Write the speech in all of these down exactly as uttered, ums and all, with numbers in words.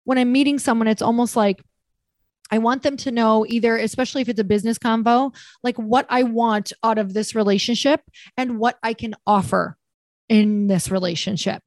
when I'm meeting someone, it's almost like I want them to know either, especially if it's a business convo, like what I want out of this relationship and what I can offer in this relationship.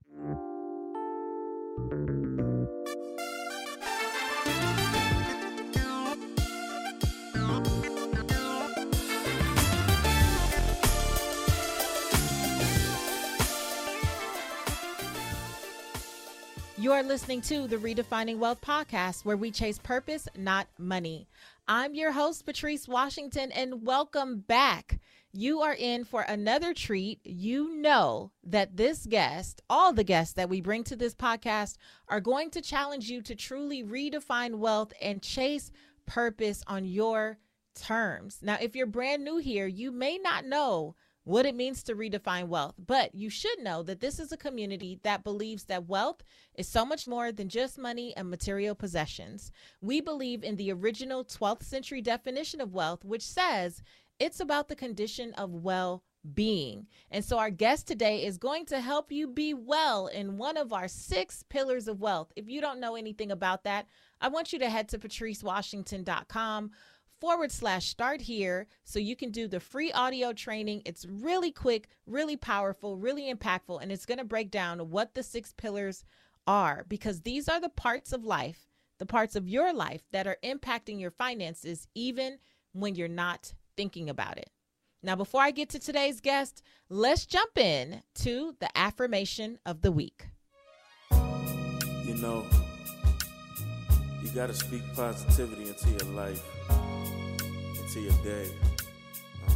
You are listening to the Redefining Wealth podcast, where we chase purpose, not money. I'm your host, Patrice Washington, and welcome back. You are in for another treat. You know that this guest, all the guests that we bring to this podcast, are going to challenge you to truly redefine wealth and chase purpose on your terms. Now, if you're brand new here, you may not know what it means to redefine wealth, but you should know that this is a community that believes that wealth is so much more than just money and material possessions. We believe in the original twelfth century definition of wealth, which says it's about the condition of well-being. And so our guest today is going to help you be well in one of our six pillars of wealth. If you don't know anything about that, I want you to head to patrice washington dot com forward slash start here so you can do the free audio training. It's really quick, really powerful, really impactful, and it's going to break down what the six pillars are, because these are the parts of life, the parts of your life that are impacting your finances even when you're not thinking about it. Now, before I get to today's guest, let's jump in to the affirmation of the week. You know, you got to speak positivity into your life, into your day. Um,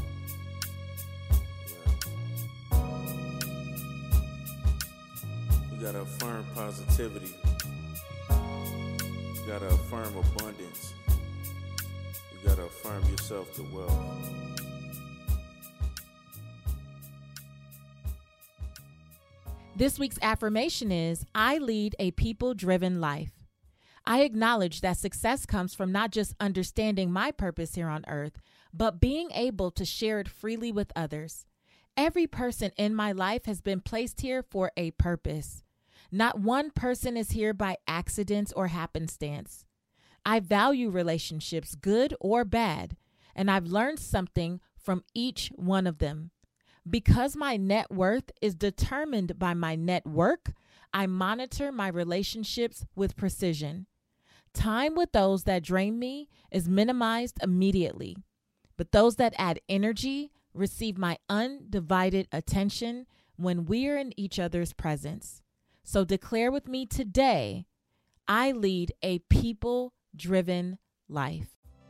yeah. You got to affirm positivity. You got to affirm abundance. You got to affirm yourself to wealth. This week's affirmation is, I lead a people-driven life. I acknowledge that success comes from not just understanding my purpose here on earth, but being able to share it freely with others. Every person in my life has been placed here for a purpose. Not one person is here by accident or happenstance. I value relationships, good or bad, and I've learned something from each one of them. Because my net worth is determined by my network, I monitor my relationships with precision. Time with those that drain me is minimized immediately, but those that add energy receive my undivided attention when we're in each other's presence. So declare with me today, I lead a people-driven life.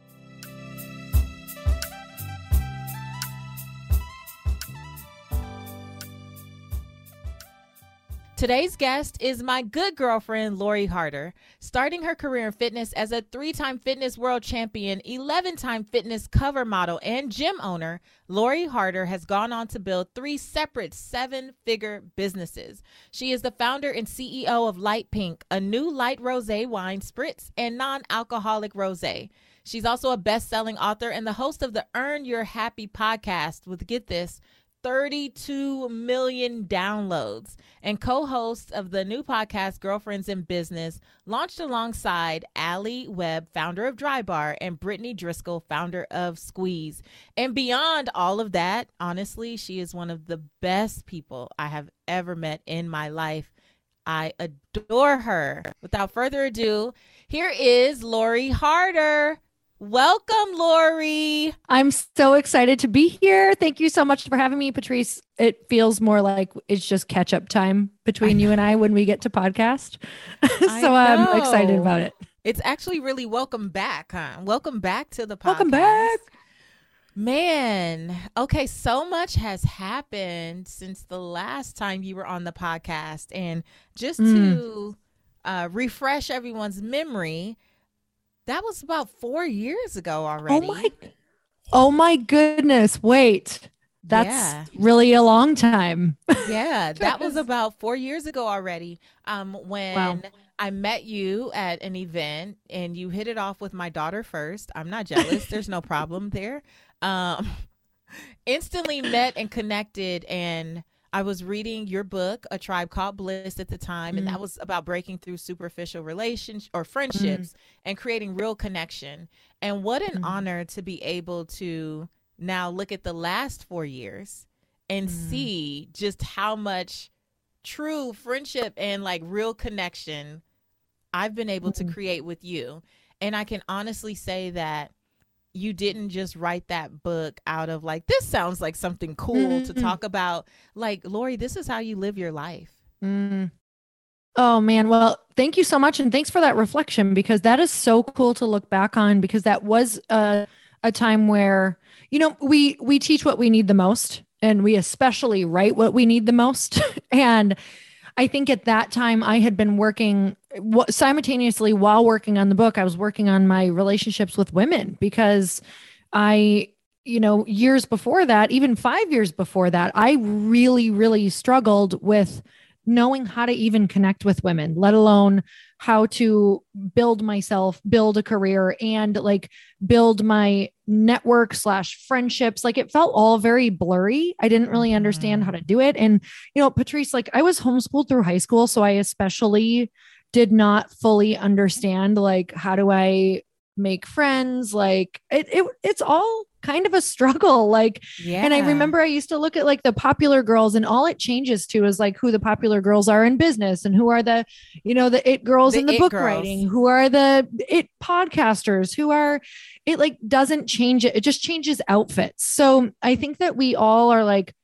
Today's guest is my good girlfriend, Lori Harder. Starting her career in fitness as a three-time fitness world champion, eleven-time fitness cover model, and gym owner, Lori Harder has gone on to build three separate seven-figure businesses. She is the founder and C E O of Light Pink, a new light rosé wine spritz and non-alcoholic rosé. She's also a best-selling author and the host of the Earn Your Happy podcast with, get this, thirty-two million downloads, and co-host of the new podcast Girlfriends in Business, launched alongside Allie Webb, founder of Dry Bar, and Brittany Driscoll, founder of Squeeze. And beyond all of that, honestly, she is one of the best people I have ever met in my life. I adore her. Without further ado, here is Lori Harder. Welcome, Lori. I'm so excited to be here. Thank you so much for having me, Patrice. It feels more like it's just catch up time between you and I when we get to podcast. So I'm excited about it. It's actually really welcome back, huh? Welcome back to the podcast. Welcome back. Man, okay, so much has happened since the last time you were on the podcast. And just mm. to uh, refresh everyone's memory, that was about four years ago already. Oh my, oh my goodness. Wait, that's yeah. really a long time. Yeah, that was about four years ago already. Um, when wow. I met you at an event and you hit it off with my daughter first. I'm not jealous. There's no problem there. Um, instantly met and connected, and I was reading your book, A Tribe Called Bliss, at the time, and Mm. that was about breaking through superficial relations or Mm. friendships and creating real connection. And what an Mm. honor to be able to now look at the last four years and Mm. see just how much true friendship and like real connection I've been able to Mm. create with you. And I can honestly say that you didn't just write that book out of like, this sounds like something cool to Mm. talk about. Like, Lori, this is how you live your life. Mm. Oh man. Well, thank you so much. And thanks for that reflection, because that is so cool to look back on, because that was a, a time where, you know, we, we teach what we need the most, and we especially write what we need the most. And I think at that time I had been working w- simultaneously while working on the book. I was working on my relationships with women, because I, you know, years before that, even five years before that, I really, really struggled with knowing how to even connect with women, let alone how to build myself, build a career, and like build my network slash friendships. Like it felt all very blurry. I didn't really understand how to do it. And, you know, Patrice, like I was homeschooled through high school. So I especially did not fully understand, like, how do I make friends? Like it, it it's all kind of a struggle. Like, Yeah. and I remember I used to look at like the popular girls, and all it changes to is like who the popular girls are in business, and who are the, you know, the it girls The in the it book girls. writing, who are the it podcasters, who are, it like doesn't change it. It just changes outfits. So I think that we all are like,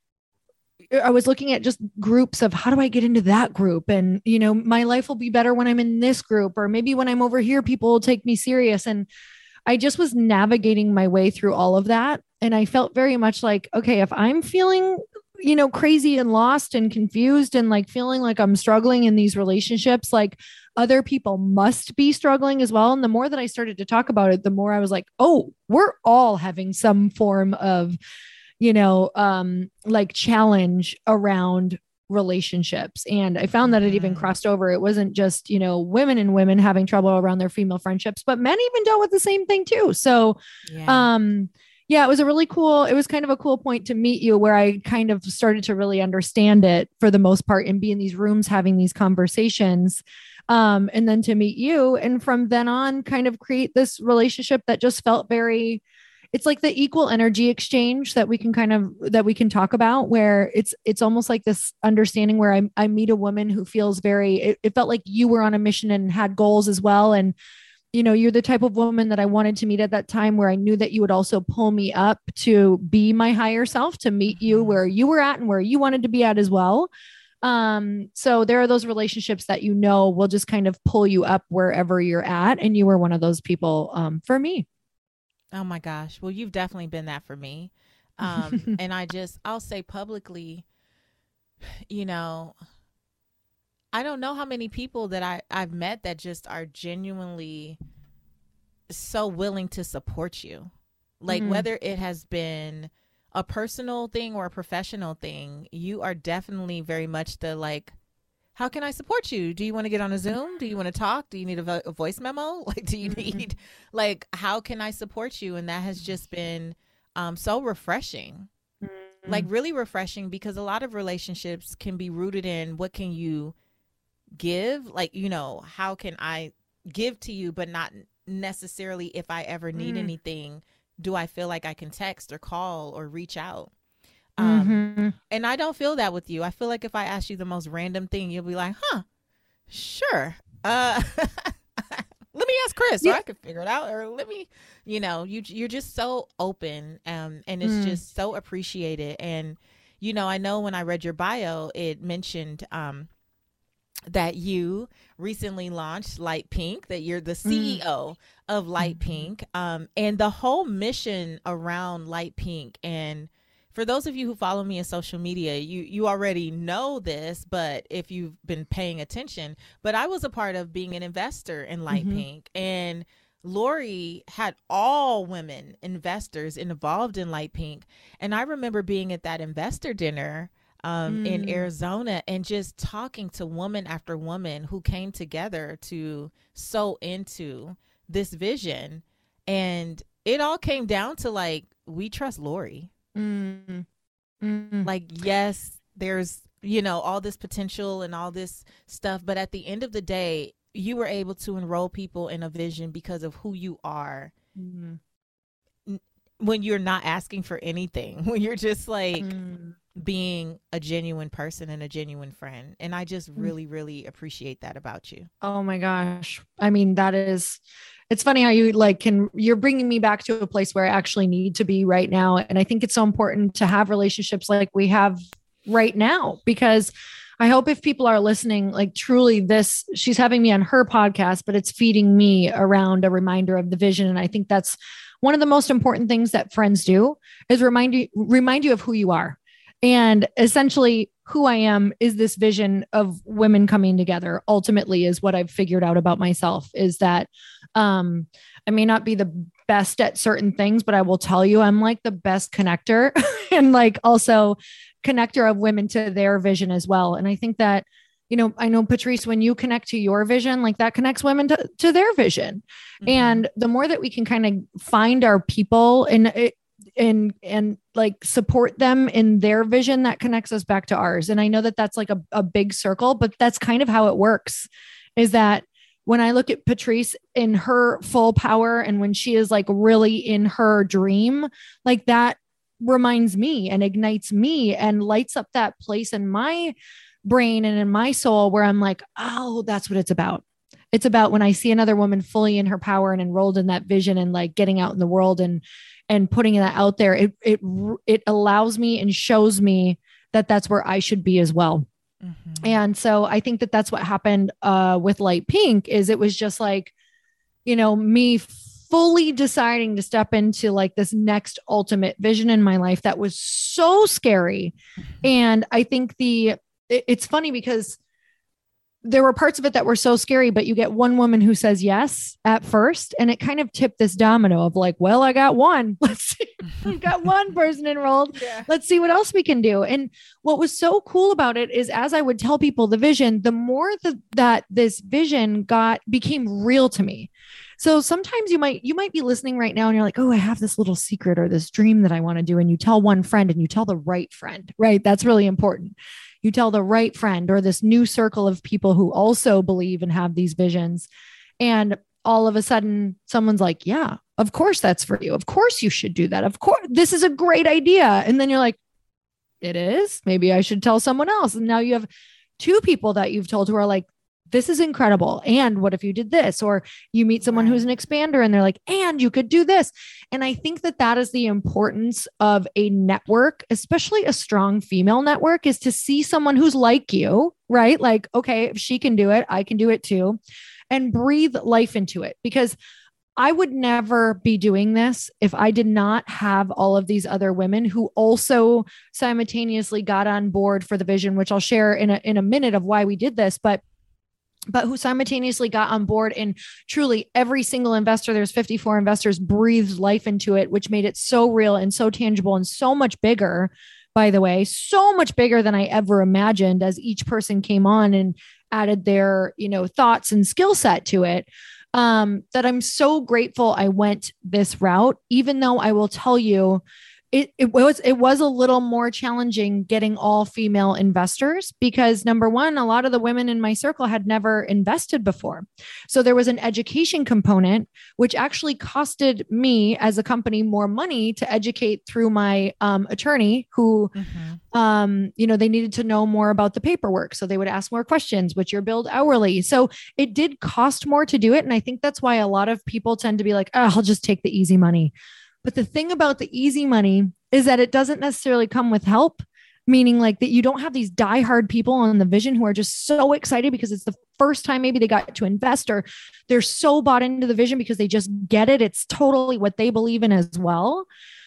I was looking at just groups of how do I get into that group? And, you know, my life will be better when I'm in this group, or maybe when I'm over here, people will take me serious. And I just was navigating my way through all of that. And I felt very much like, okay, if I'm feeling, you know, crazy and lost and confused and like feeling like I'm struggling in these relationships, like other people must be struggling as well. And the more that I started to talk about it, the more I was like, oh, we're all having some form of, you know, um, like challenge around relationships. And I found that it even Mhm. crossed over. It wasn't just, you know, women and women having trouble around their female friendships, but men even dealt with the same thing too. So, Yeah. um, yeah, it was a really cool, it was kind of a cool point to meet you, where I kind of started to really understand it for the most part and be in these rooms having these conversations. Um, and then to meet you. And from then on, kind of create this relationship that just felt very, it's like the equal energy exchange that we can kind of, that we can talk about, where it's, it's almost like this understanding where I, I meet a woman who feels very, it, it felt like you were on a mission and had goals as well. And, you know, you're the type of woman that I wanted to meet at that time, where I knew that you would also pull me up to be my higher self, to meet you Mhm. where you were at and where you wanted to be at as well. Um, so there are those relationships that, you know, will just kind of pull you up wherever you're at. And you were one of those people, um, for me. Oh my gosh. Well, you've definitely been that for me. Um, and I just, I'll say publicly, you know, I don't know how many people that I, I've met that just are genuinely so willing to support you. Like, Mm. whether it has been a personal thing or a professional thing, you are definitely very much the like, how can I support you? Do you want to get on a Zoom? Do you want to talk? Do you need a, vo- a voice memo? Like, do you Mhm. need, like, how can I support you? And that has just been um, so refreshing, like really refreshing, because a lot of relationships can be rooted in what can you give? Like, you know, how can I give to you, but not necessarily if I ever need Mm. anything, do I feel like I can text or call or reach out? Um, Mhm. and I don't feel that with you. I feel like if I ask you the most random thing, you'll be like, huh, sure. Uh, let me ask Chris, or Yeah. I could figure it out. Or let me, you know, you, you're just so open. Um, and it's Mm. just so appreciated. And, you know, I know when I read your bio, it mentioned, um, that you recently launched Light Pink, that you're the C E O of Light Mhm. Pink, um, and the whole mission around Light Pink. And for those of you who follow me on social media, you you already know this, but if you've been paying attention, but I was a part of being an investor in Light Mhm. Pink, and Lori had all women investors involved in Light Pink. And I remember being at that investor dinner um, in Mm. Arizona, and just talking to woman after woman who came together to sew into this vision. And it all came down to like, we trust Lori. Mm. Mm. Like, yes, there's, you know, all this potential and all this stuff. But at the end of the day, you were able to enroll people in a vision because of who you are. Mm-hmm. When you're not asking for anything, when you're just like mm. being a genuine person and a genuine friend. And I just really, really appreciate that about you. Oh my gosh. I mean, that is, it's funny how you like can, you're bringing me back to a place where I actually need to be right now. And I think it's so important to have relationships like we have right now, because I hope if people are listening, like truly this, she's having me on her podcast, but it's feeding me around a reminder of the vision. And I think that's one of the most important things that friends do is remind you, remind you of who you are. And essentially who I am is this vision of women coming together. Ultimately is what I've figured out about myself is that, um, I may not be the best at certain things, but I will tell you, I'm like the best connector and like also connector of women to their vision as well. And I think that, you know, I know Patrice, when you connect to your vision, like that connects women to, to their vision. Mm-hmm. And the more that we can kind of find our people and, and, and like support them in their vision, that connects us back to ours. And I know that that's like a, a big circle, but that's kind of how it works is that when I look at Patrice in her full power and when she is like really in her dream, like that reminds me and ignites me and lights up that place in my brain and in my soul where I'm like, oh, that's what it's about. It's about when I see another woman fully in her power and enrolled in that vision and like getting out in the world and, and putting that out there. It, it, it allows me and shows me that that's where I should be as well. Mm-hmm. And so I think that that's what happened uh, with Light Pink is it was just like, you know, me fully deciding to step into like this next ultimate vision in my life that was so scary. Mm-hmm. And I think the, it, it's funny because there were parts of it that were so scary, but you get one woman who says yes at first. And it kind of tipped this domino of like, well, I got one, let's see, we've got one person enrolled. Yeah. Let's see what else we can do. And what was so cool about it is as I would tell people the vision, the more the, that this vision got became real to me. So sometimes you might, you might be listening right now and you're like, oh, I have this little secret or this dream that I want to do. And you tell one friend and you tell the right friend, right? That's really important. You tell the right friend or this new circle of people who also believe and have these visions. And all of a sudden someone's like, yeah, of course that's for you. Of course you should do that. Of course, this is a great idea. And then you're like, it is, maybe I should tell someone else. And now you have two people that you've told who are like, this is incredible. And what if you did this? Or you meet someone right. who's an expander and they're like, and you could do this. And I think that that is the importance of a network, especially a strong female network, is to see someone who's like you, right? Like, okay, if she can do it, I can do it too. And breathe life into it, because I would never be doing this if I did not have all of these other women who also simultaneously got on board for the vision, which I'll share in a, in a minute of why we did this. But but who simultaneously got on board, and truly every single investor, there's fifty-four investors, breathed life into it, which made it so real and so tangible and so much bigger, by the way, so much bigger than I ever imagined as each person came on and added their, you know, thoughts and skill set to it. Um, that I'm so grateful I went this route, even though I will tell you, It, it was it was a little more challenging getting all female investors because number one, a lot of the women in my circle had never invested before. So there was an education component, which actually costed me as a company more money to educate through my um, attorney who, mm-hmm. um, you know, they needed to know more about the paperwork. So they would ask more questions, which you're billed hourly. So it did cost more to do it. And I think that's why a lot of people tend to be like, oh, I'll just take the easy money. But the thing about the easy money is that it doesn't necessarily come with help, meaning like that you don't have these diehard people on the vision who are just so excited because it's the first time maybe they got to invest, or they're so bought into the vision because they just get it. It's totally what they believe in as well.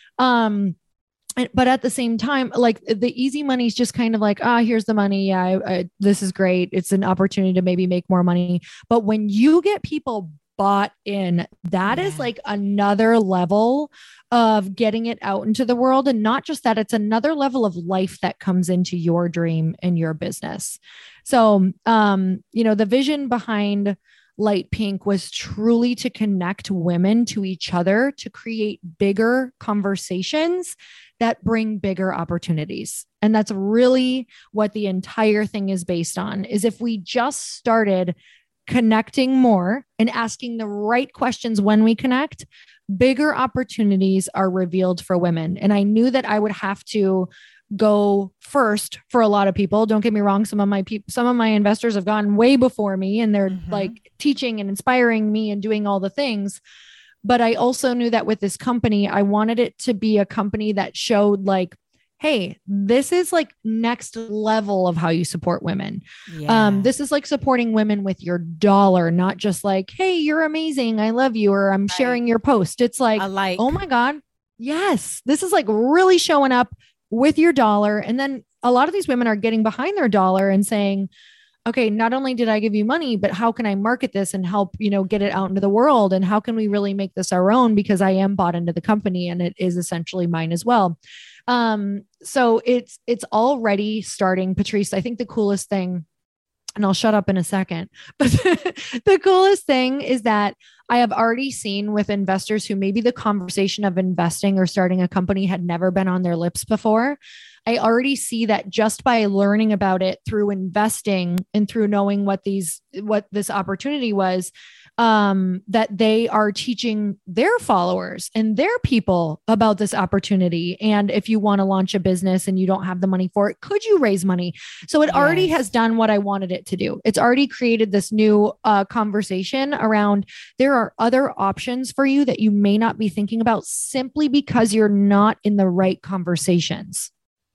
Um, but at the same time, like the easy money is just kind of like, ah, oh, here's the money. Yeah, I, I, this is great. It's an opportunity to maybe make more money. But when you get people bought in, that yeah. is like another level of getting it out into the world. And not just that, it's another level of life that comes into your dream and your business. So, um, you know, the vision behind Light Pink was truly to connect women to each other, to create bigger conversations that bring bigger opportunities. And that's really what the entire thing is based on, is if we just started connecting more and asking the right questions when we connect, bigger opportunities are revealed for women. And I knew that I would have to go first for a lot of people. Don't get me wrong. Some of my people, some of my investors have gone way before me, and they're mm-hmm. like teaching and inspiring me and doing all the things. But I also knew that with this company, I wanted it to be a company that showed like, hey, this is like next level of how you support women. Yeah. Um, this is like supporting women with your dollar, not just like, hey, you're amazing, I love you, or I'm right. sharing your post. It's like, like, oh my God, yes, this is like really showing up with your dollar. And then a lot of these women are getting behind their dollar and saying, okay, not only did I give you money, but how can I market this and help, you know, get it out into the world? And how can we really make this our own? Because I am bought into the company and it is essentially mine as well. Um, so it's, it's already starting. Patrice, I think the coolest thing, and I'll shut up in a second, but the coolest thing is that I have already seen with investors who maybe the conversation of investing or starting a company had never been on their lips before. I already see that just by learning about it through investing and through knowing what these, what this opportunity was, um, that they are teaching their followers and their people about this opportunity. And if you want to launch a business and you don't have the money for it, could you raise money? So it yes. already has done what I wanted it to do. It's already created this new uh, conversation around there are other options for you that you may not be thinking about simply because you're not in the right conversations.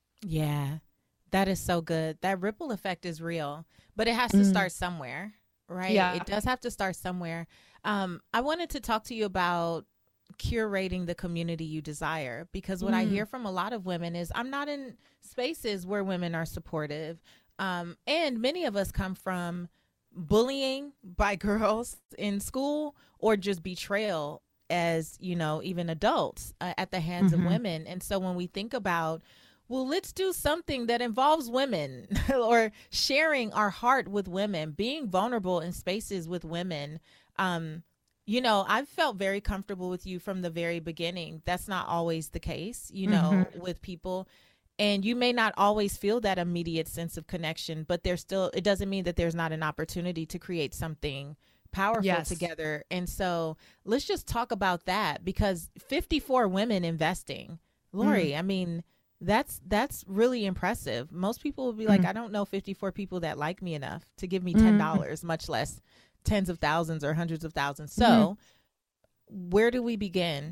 Yeah, that is so good. That ripple effect is real, but it has to mm. start somewhere, right? Yeah. It does have to start somewhere. Um, I wanted to talk to you about curating the community you desire, because what mm. I hear from a lot of women is I'm not in spaces where women are supportive. Um, and many of us come from bullying by girls in school or just betrayal as, you know, even adults uh, at the hands mm-hmm. of women. And so when we think about, well, let's do something that involves women or sharing our heart with women, being vulnerable in spaces with women. Um, you know, I've felt very comfortable with you from the very beginning. That's not always the case, you know, mm-hmm. with people. And you may not always feel that immediate sense of connection, but there's still, it doesn't mean that there's not an opportunity to create something powerful yes. together. And so let's just talk about that, because fifty-four women investing, Lori, mm. I mean, That's that's really impressive. Most people will be like, mm. I don't know fifty-four people that like me enough to give me ten dollars, mm. much less tens of thousands or hundreds of thousands. So mm. where do we begin?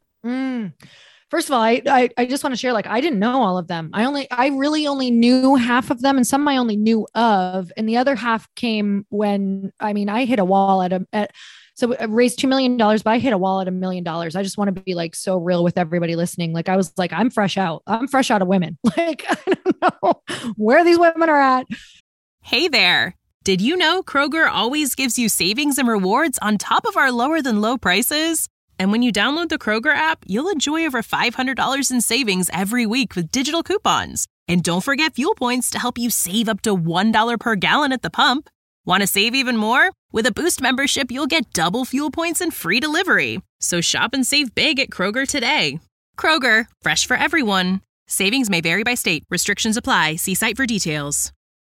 Mm. First of all, I, I I just want to share, like, I didn't know all of them. I only I really only knew half of them, and some I only knew of. And the other half came when, I mean, I hit a wall at a at So I raised two million dollars, but I hit a wall at a million dollars. I just want to be like so real with everybody listening. Like I was like, I'm fresh out. I'm fresh out of women. Like, I don't know where these women are at. Hey there. Did you know Kroger always gives you savings and rewards on top of our lower than low prices? And when you download the Kroger app, you'll enjoy over five hundred dollars in savings every week with digital coupons. And don't forget fuel points to help you save up to one dollar per gallon at the pump. Want to save even more? With a Boost membership, you'll get double fuel points and free delivery. So shop and save big at Kroger today. Kroger, fresh for everyone. Savings may vary by state. Restrictions apply. See site for details.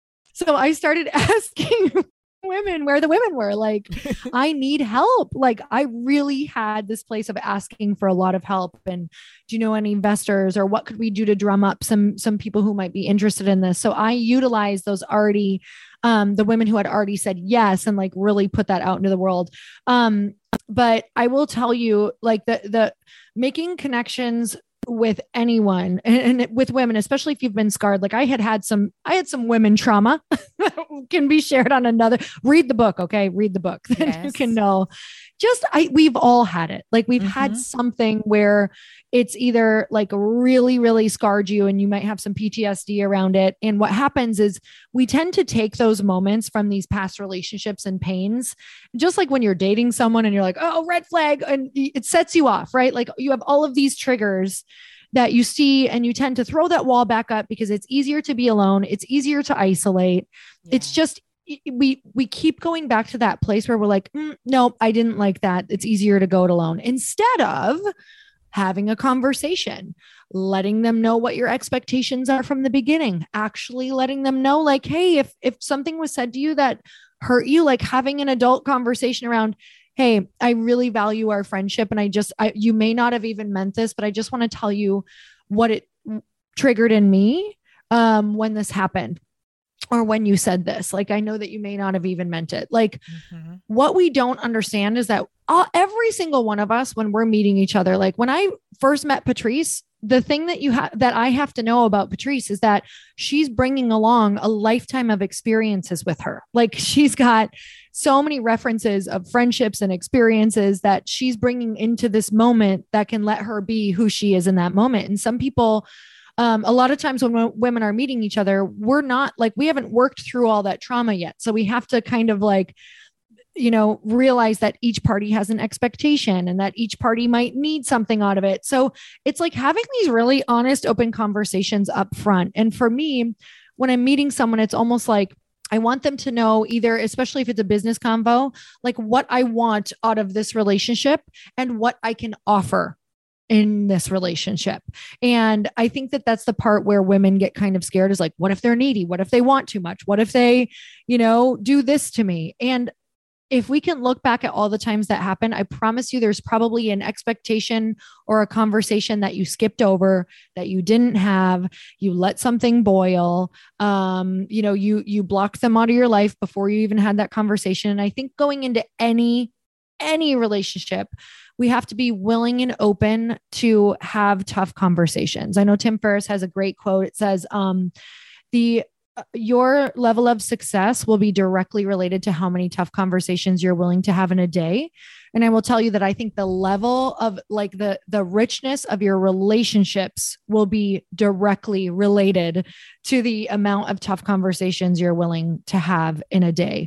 So I started asking women where the women were. Like, I need help. Like, I really had this place of asking for a lot of help. And do you know any investors, or what could we do to drum up some, some people who might be interested in this? So I utilized those already, um, the women who had already said yes, and like really put that out into the world. Um, but I will tell you, like the, the making connections with anyone and, and with women, especially if you've been scarred. Like I had had some, I had some women trauma that can be shared on another, read the book. Okay. Read the book. Then yes. you can know. Just, I, we've all had it. Like we've mm-hmm. had something where it's either like really, really scarred you and you might have some P T S D around it. And what happens is we tend to take those moments from these past relationships and pains, just like when you're dating someone and you're like, oh, red flag, and it sets you off, right? Like you have all of these triggers that you see and you tend to throw that wall back up because it's easier to be alone. It's easier to isolate. Yeah. It's just, we, we keep going back to that place where we're like, mm, nope, I didn't like that. It's easier to go it alone instead of having a conversation, letting them know what your expectations are from the beginning, actually letting them know like, hey, if if something was said to you that hurt you, like having an adult conversation around, hey, I really value our friendship. And I just, I, you may not have even meant this, but I just want to tell you what it triggered in me um, when this happened or when you said this. Like, I know that you may not have even meant it. Like mm-hmm. what we don't understand is that all, every single one of us, when we're meeting each other, like when I first met Patrice, the thing that you have that I have to know about Patrice is that she's bringing along a lifetime of experiences with her. Like she's got so many references of friendships and experiences that she's bringing into this moment that can let her be who she is in that moment. And some people, um, a lot of times when w- women are meeting each other, we're not like, we haven't worked through all that trauma yet. So we have to kind of like, you know, realize that each party has an expectation and that each party might need something out of it. So it's like having these really honest, open conversations up front. And for me, when I'm meeting someone, it's almost like I want them to know either, especially if it's a business convo, like what I want out of this relationship and what I can offer in this relationship. And I think that that's the part where women get kind of scared is like, what if they're needy? What if they want too much? What if they, you know, do this to me? And if we can look back at all the times that happened, I promise you there's probably an expectation or a conversation that you skipped over, that you didn't have, you let something boil, um, you know, you, you blocked them out of your life before you even had that conversation. And I think going into any, any relationship, we have to be willing and open to have tough conversations. I know Tim Ferriss has a great quote. It says, um, the your level of success will be directly related to how many tough conversations you're willing to have in a day. And I will tell you that I think the level of like the, the richness of your relationships will be directly related to the amount of tough conversations you're willing to have in a day.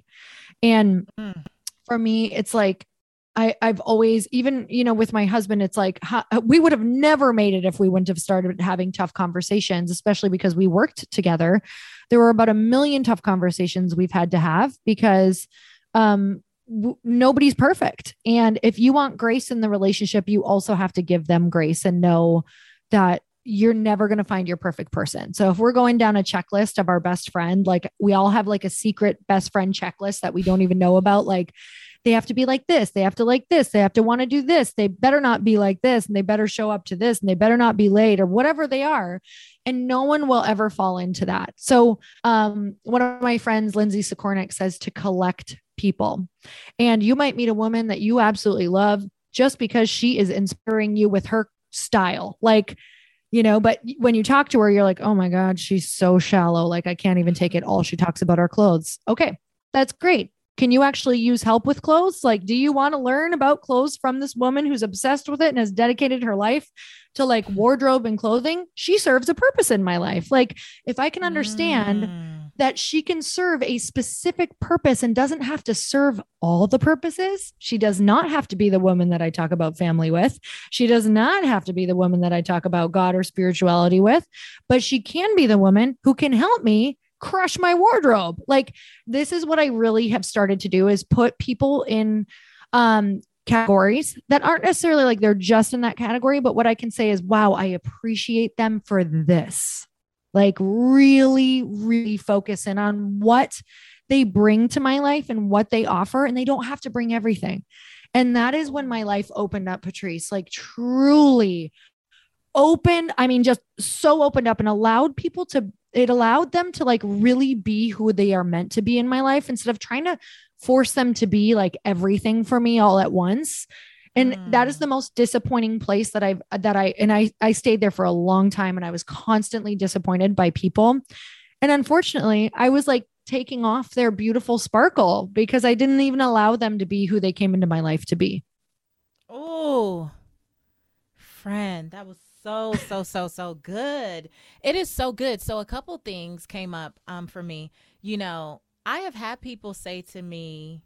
And mm. for me, it's like, I, I've always, even, you know, with my husband, it's like, how, we would have never made it if we wouldn't have started having tough conversations, especially because we worked together. There were about a million tough conversations we've had to have because um, w- nobody's perfect. And if you want grace in the relationship, you also have to give them grace and know that you're never going to find your perfect person. So if we're going down a checklist of our best friend, like we all have like a secret best friend checklist that we don't even know about, like, they have to be like this. They have to like this. They have to want to do this. They better not be like this. And they better show up to this. And they better not be late or whatever they are. And no one will ever fall into that. So um, one of my friends, Lindsay Sikornik, says to collect people. And you might meet a woman that you absolutely love just because she is inspiring you with her style. Like, you know, but when you talk to her, you're like, oh my God, she's so shallow. Like, I can't even take it. All she talks about are clothes. Okay, that's great. Can you actually use help with clothes? Like, do you want to learn about clothes from this woman who's obsessed with it and has dedicated her life to like wardrobe and clothing? She serves a purpose in my life. Like, if I can understand mm. that she can serve a specific purpose and doesn't have to serve all the purposes, she does not have to be the woman that I talk about family with. She does not have to be the woman that I talk about God or spirituality with, but she can be the woman who can help me crush my wardrobe. Like, this is what I really have started to do, is put people in um, categories that aren't necessarily like they're just in that category. But what I can say is, wow, I appreciate them for this. Like, really, really focus in on what they bring to my life and what they offer. And they don't have to bring everything. And that is when my life opened up, Patrice, like truly opened. I mean, just so opened up and allowed people to it allowed them to like really be who they are meant to be in my life instead of trying to force them to be like everything for me all at once. And mm. that is the most disappointing place that I've, that I, and I, I stayed there for a long time and I was constantly disappointed by people. And unfortunately, I was like taking off their beautiful sparkle because I didn't even allow them to be who they came into my life to be. Oh, friend, that was So, so, so, so good. It is so good. So a couple things came up um, for me. You know, I have had people say to me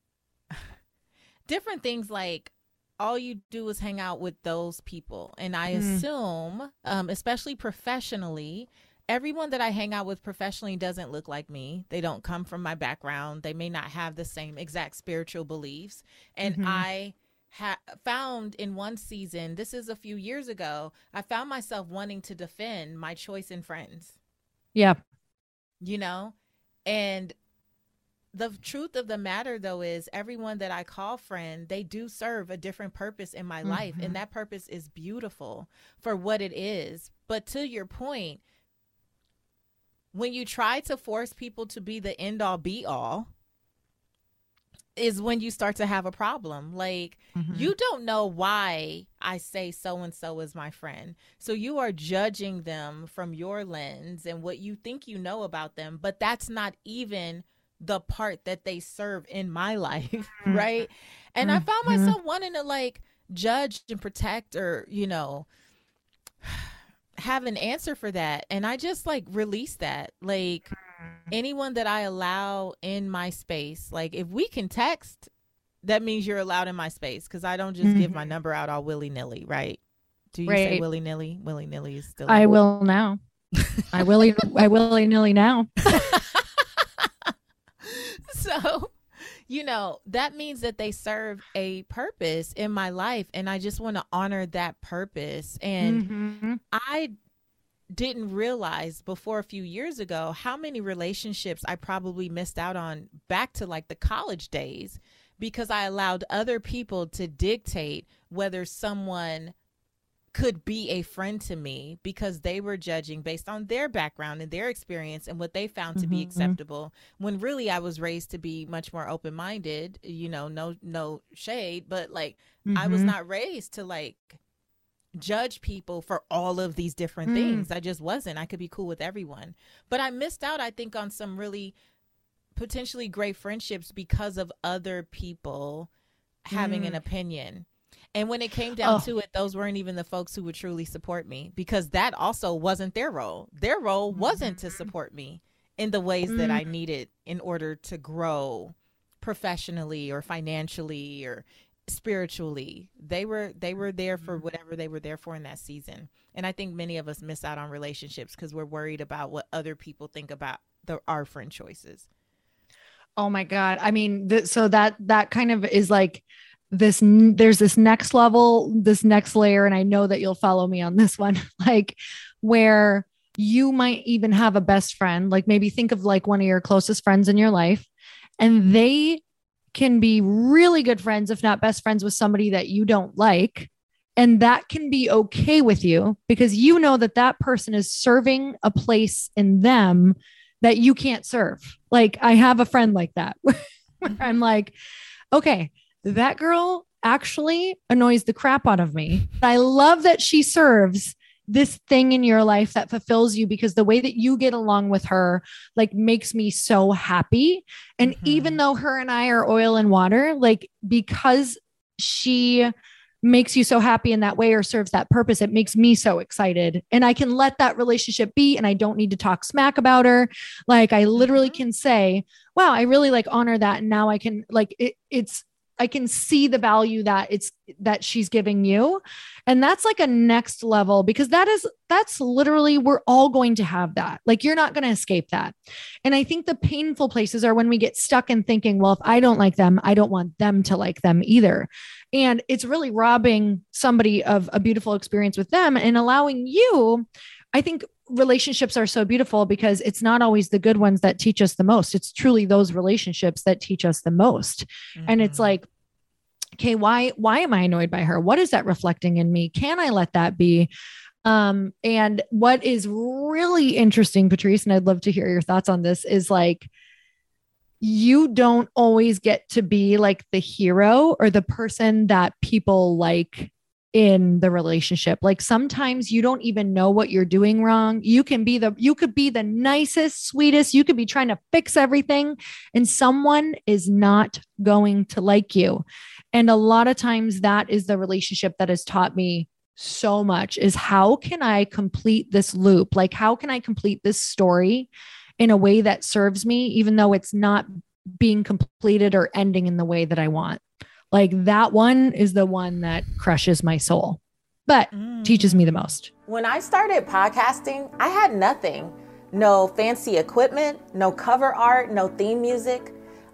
different things like, all you do is hang out with those people. And I mm. assume, um, especially professionally, everyone that I hang out with professionally doesn't look like me. They don't come from my background. They may not have the same exact spiritual beliefs. And mm-hmm. I ha- found in one season, this is a few years ago, I found myself wanting to defend my choice in friends. Yeah. You know, and the truth of the matter, though, is everyone that I call friend, they do serve a different purpose in my mm-hmm. life. And that purpose is beautiful for what it is. But to your point, when you try to force people to be the end all be all is when you start to have a problem. Like, mm-hmm. you don't know why I say so-and-so is my friend. So you are judging them from your lens and what you think you know about them. But that's not even the part that they serve in my life, right? And mm-hmm. I found myself wanting to like judge and protect or, you know, have an answer for that. And I just like release that. Like anyone that I allow in my space, like if we can text, that means you're allowed in my space because I don't just mm-hmm. give my number out all willy-nilly, right? Do you right. say willy-nilly? Willy-nilly is still I will now. I willy I willy-nilly now. So, you know, that means that they serve a purpose in my life. And I just want to honor that purpose. And mm-hmm. I didn't realize before a few years ago how many relationships I probably missed out on back to like the college days because I allowed other people to dictate whether someone could be a friend to me because they were judging based on their background and their experience and what they found to mm-hmm. be acceptable, when really I was raised to be much more open-minded, you know, no, no shade, but like mm-hmm. I was not raised to like judge people for all of these different mm. things. I just wasn't. I could be cool with everyone, but I missed out, I think, on some really potentially great friendships because of other people having mm. an opinion. And when it came down oh. to it, those weren't even the folks who would truly support me because that also wasn't their role. Their role wasn't to support me in the ways mm. that I needed in order to grow professionally or financially or spiritually. They were they were there for whatever they were there for in that season. And I think many of us miss out on relationships because we're worried about what other people think about the, our friend choices. Oh, my God. I mean, th- so that that kind of is like this, there's this next level, this next layer. And I know that you'll follow me on this one, like where you might even have a best friend, like maybe think of like one of your closest friends in your life, and they can be really good friends, if not best friends with somebody that you don't like. And that can be okay with you because you know that that person is serving a place in them that you can't serve. Like I have a friend like that where I'm like, okay, that girl actually annoys the crap out of me. I love that she serves this thing in your life that fulfills you because the way that you get along with her, like makes me so happy. And mm-hmm. even though her and I are oil and water, like because she makes you so happy in that way or serves that purpose, it makes me so excited. And I can let that relationship be, and I don't need to talk smack about her. Like I literally can say, wow, I really like honor that. And now I can like, it, it's, I can see the value that it's, that she's giving you. And that's like a next level because that is, that's literally, we're all going to have that. Like, you're not going to escape that. And I think the painful places are when we get stuck in thinking, well, if I don't like them, I don't want them to like them either. And it's really robbing somebody of a beautiful experience with them and allowing you, I think relationships are so beautiful because it's not always the good ones that teach us the most. It's truly those relationships that teach us the most. Mm-hmm. And it's like, okay, why, why am I annoyed by her? What is that reflecting in me? Can I let that be? Um, and what is really interesting, Patrice, and I'd love to hear your thoughts on this, is like, you don't always get to be like the hero or the person that people like in the relationship. Like sometimes you don't even know what you're doing wrong. You can be the, you could be the nicest, sweetest, you could be trying to fix everything and someone is not going to like you. And a lot of times that is the relationship that has taught me so much, is how can I complete this loop? Like, how can I complete this story in a way that serves me, even though it's not being completed or ending in the way that I want? Like that one is the one that crushes my soul, but mm. teaches me the most. When I started podcasting, I had nothing, no fancy equipment, no cover art, no theme music.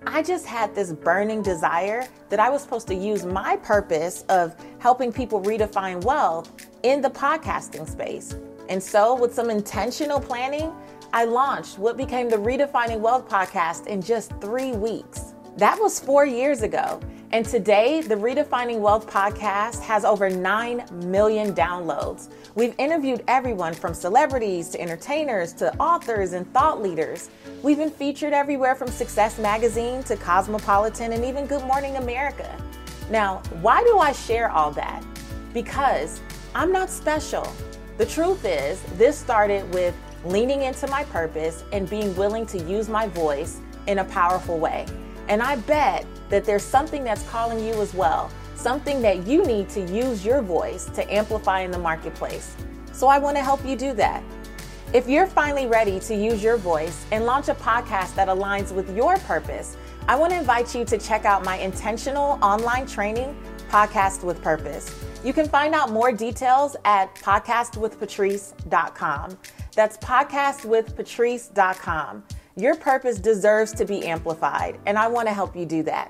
I just had this burning desire that I was supposed to use my purpose of helping people redefine wealth in the podcasting space. And so with some intentional planning, I launched what became the Redefining Wealth podcast in just three weeks. That was four years ago. And today, the Redefining Wealth podcast has over nine million downloads. We've interviewed everyone from celebrities to entertainers to authors and thought leaders. We've been featured everywhere from Success Magazine to Cosmopolitan and even Good Morning America. Now, why do I share all that? Because I'm not special. The truth is, this started with leaning into my purpose and being willing to use my voice in a powerful way. And I bet that there's something that's calling you as well, something that you need to use your voice to amplify in the marketplace. So I want to help you do that. If you're finally ready to use your voice and launch a podcast that aligns with your purpose, I want to invite you to check out my intentional online training, Podcast with Purpose. You can find out more details at podcast with patrice dot com. That's podcast with patrice dot com. Your purpose deserves to be amplified, and I want to help you do that.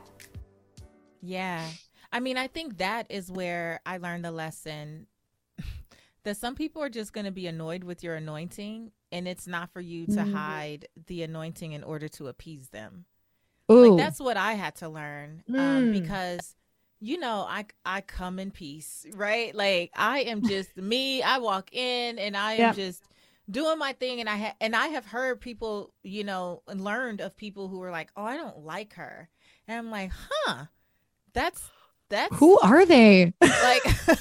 Yeah. I mean, I think that is where I learned the lesson that some people are just going to be annoyed with your anointing, and it's not for you to mm. hide the anointing in order to appease them. Ooh. Like, that's what I had to learn mm. um, because, you know, I, I come in peace, right? Like, I am just me. I walk in and I am yep. just doing my thing, and I ha- and I have heard people, you know, learned of people who were like, "Oh, I don't like her," and I'm like, "Huh, that's that's who are they?" Like,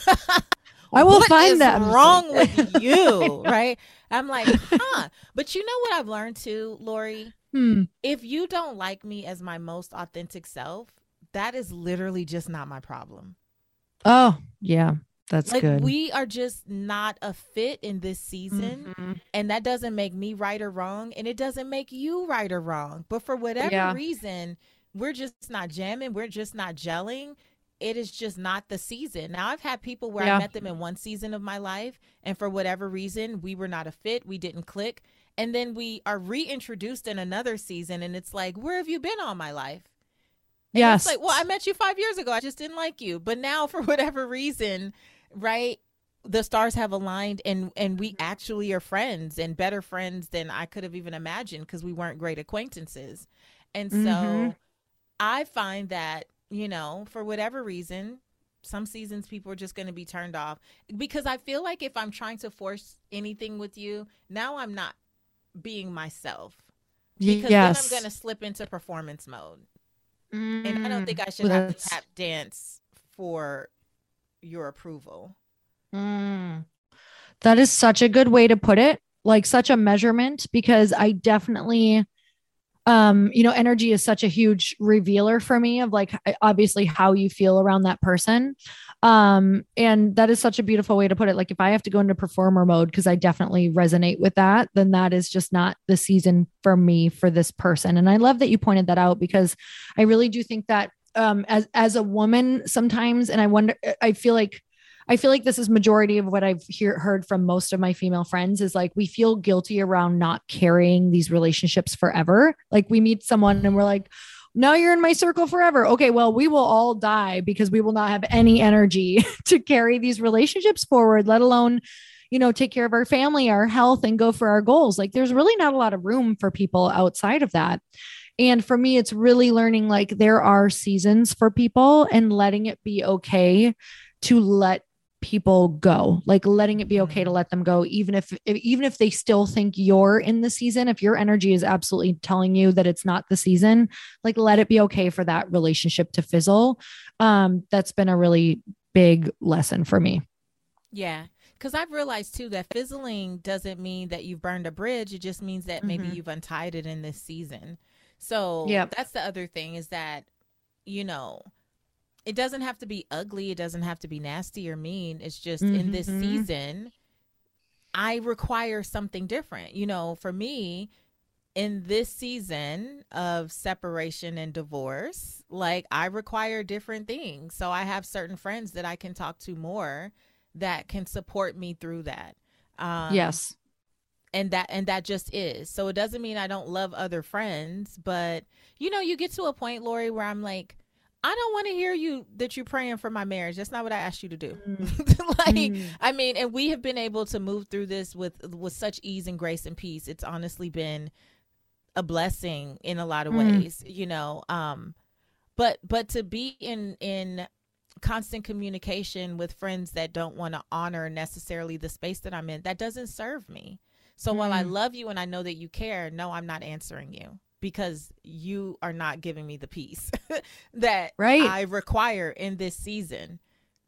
I will what find is them. Wrong with you, right? I'm like, huh. But you know what I've learned too, Lori? Hmm. If you don't like me as my most authentic self, that is literally just not my problem. Oh, yeah. That's like, good. We are just not a fit in this season. Mm-hmm. And that doesn't make me right or wrong. And it doesn't make you right or wrong. But for whatever yeah. reason, we're just not jamming. We're just not gelling. It is just not the season. Now, I've had people where yeah. I met them in one season of my life, and for whatever reason, we were not a fit. We didn't click. And then we are reintroduced in another season. And it's like, where have you been all my life? And yes. It's like, well, I met you five years ago. I just didn't like you. But now, for whatever reason, right, the stars have aligned, and and we actually are friends, and better friends than I could have even imagined, because we weren't great acquaintances. And so mm-hmm. I find that, you know, for whatever reason, some seasons people are just going to be turned off, because I feel like if I'm trying to force anything with you, now I'm not being myself, because yes. then I'm going to slip into performance mode. Mm. And I don't think I should well, have that's... to tap dance for your approval. Mm. That is such a good way to put it, like such a measurement, because I definitely, um, you know, energy is such a huge revealer for me of like, obviously how you feel around that person. Um, and that is such a beautiful way to put it. Like if I have to go into performer mode, because I definitely resonate with that, then that is just not the season for me for this person. And I love that you pointed that out, because I really do think that, um, as, as a woman sometimes, and I wonder, I feel like, I feel like this is majority of what I've hear, heard from most of my female friends is like, we feel guilty around not carrying these relationships forever. Like we meet someone and we're like, now you're in my circle forever. Okay, well, we will all die because we will not have any energy to carry these relationships forward, let alone, you know, take care of our family, our health, and go for our goals. Like there's really not a lot of room for people outside of that. And for me, it's really learning like there are seasons for people and letting it be okay to let people go, like letting it be okay to let them go, even if, if even if they still think you're in the season. If your energy is absolutely telling you that it's not the season, like let it be okay for that relationship to fizzle. Um, that's been a really big lesson for me. Yeah. Because I've realized too that fizzling doesn't mean that you've burned a bridge. It just means that maybe mm-hmm. you've untied it in this season. So yep. that's the other thing, is that, you know, it doesn't have to be ugly. It doesn't have to be nasty or mean. It's just mm-hmm. in this season, I require something different. You know, for me, in this season of separation and divorce, like I require different things. So I have certain friends that I can talk to more that can support me through that. Um, yes. and that and that just is. So it doesn't mean I don't love other friends, but you know, you get to a point, Lori, where I'm like, I don't want to hear you that you're praying for my marriage. That's not what I asked you to do. Mm. like, mm. I mean, and we have been able to move through this with with such ease and grace and peace. It's honestly been a blessing in a lot of mm. ways, you know. Um, but but to be in in constant communication with friends that don't want to honor necessarily the space that I'm in, that doesn't serve me. So mm. while I love you and I know that you care, no, I'm not answering you, because you are not giving me the peace that right. I require in this season.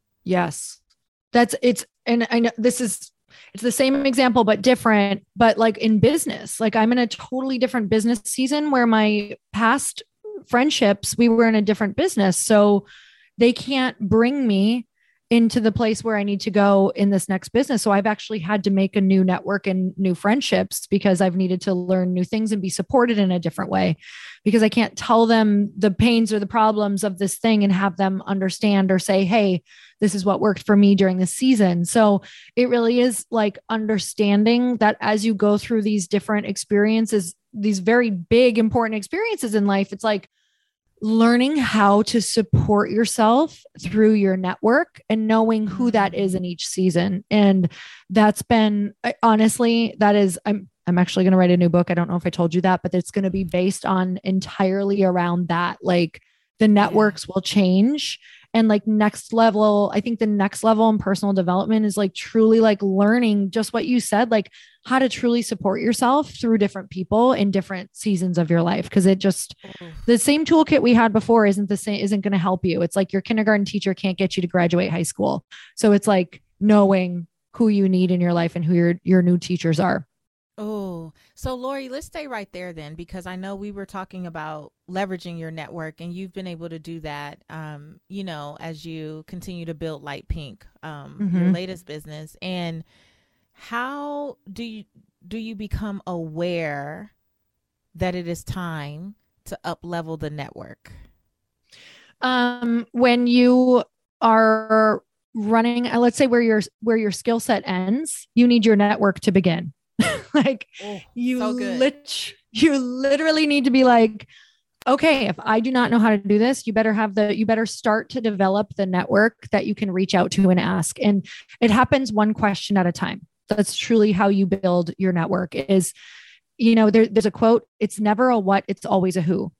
Yes, that's it's. And I know this is, it's the same example, but different, but like in business, like I'm in a totally different business season where my past friendships, we were in a different business. So they can't bring me into the place where I need to go in this next business. So I've actually had to make a new network and new friendships because I've needed to learn new things and be supported in a different way, because I can't tell them the pains or the problems of this thing and have them understand or say, hey, this is what worked for me during this season. So it really is like understanding that as you go through these different experiences, these very big, important experiences in life, it's like learning how to support yourself through your network and knowing who that is in each season. And that's been, honestly, that is, I'm, I'm actually going to write a new book. I don't know if I told you that, but it's going to be based on entirely around that. Like the networks yeah. will change. And like next level, I think the next level in personal development is like truly like learning just what you said, like how to truly support yourself through different people in different seasons of your life. Cause it just, the same toolkit we had before isn't the same, isn't going to help you. It's like your kindergarten teacher can't get you to graduate high school. So it's like knowing who you need in your life and who your, your new teachers are. Oh, so Lori, let's stay right there then, because I know we were talking about leveraging your network, and you've been able to do that, um, you know, as you continue to build Light Pink, um, mm-hmm. your latest business. And how do you, do you become aware that it is time to up level the network? Um, when you are running, let's say where your, where your skill set ends, you need your network to begin. like oh, you, so lit- you literally need to be like, okay, if I do not know how to do this, you better have the, you better start to develop the network that you can reach out to and ask. And it happens one question at a time. That's truly how you build your network is, you know, there, there's a quote, it's never a what, it's always a who.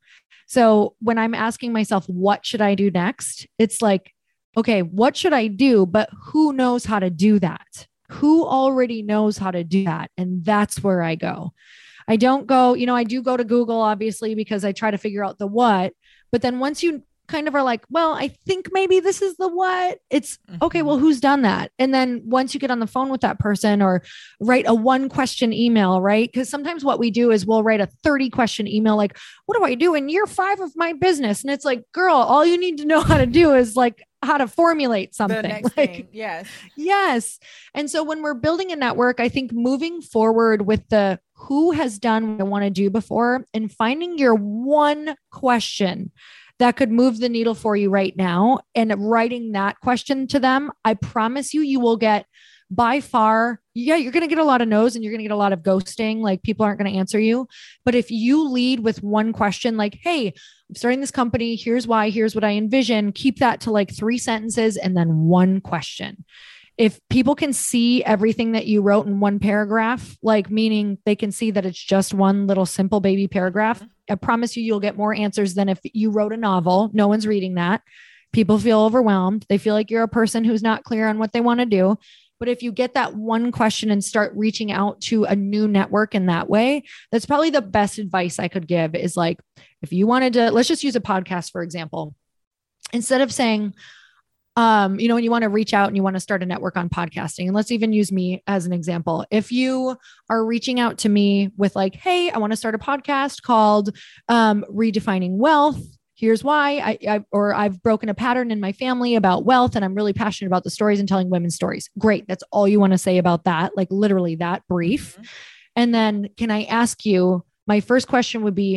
So when I'm asking myself, what should I do next? It's like, okay, what should I do? But who knows how to do that? Who already knows how to do that? And that's where I go. I don't go, you know, I do go to Google, obviously, because I try to figure out the what, but then once you kind of are like, well, I think maybe this is the what, it's okay, well, who's done that? And then once you get on the phone with that person or write a one question email, right? Because sometimes what we do is we'll write a thirty question email, like, what do I do in year five of my business? And it's like, girl, all you need to know how to do is like how to formulate something. The next like, thing. Yes. Yes. And so when we're building a network, I think moving forward with the who has done what I want to do before and finding your one question that could move the needle for you right now and writing that question to them, I promise you, you will get by far, yeah, you're going to get a lot of no's and you're going to get a lot of ghosting. Like people aren't going to answer you. But if you lead with one question, like, hey, I'm starting this company. Here's why, here's what I envision. Keep that to like three sentences and then one question. If people can see everything that you wrote in one paragraph, like meaning they can see that it's just one little simple baby paragraph, I promise you, you'll get more answers than if you wrote a novel. No one's reading that. People feel overwhelmed. They feel like you're a person who's not clear on what they want to do. But if you get that one question and start reaching out to a new network in that way, that's probably the best advice I could give is like, if you wanted to, let's just use a podcast, for example, instead of saying, um, you know, when you want to reach out and you want to start a network on podcasting, and let's even use me as an example. If you are reaching out to me with like, hey, I want to start a podcast called, um, Redefining Wealth. Here's why I, I, or I've broken a pattern in my family about wealth and I'm really passionate about the stories and telling women's stories. Great. That's all you want to say about that. Like literally that brief. Mm-hmm. And then can I ask you, my first question would be,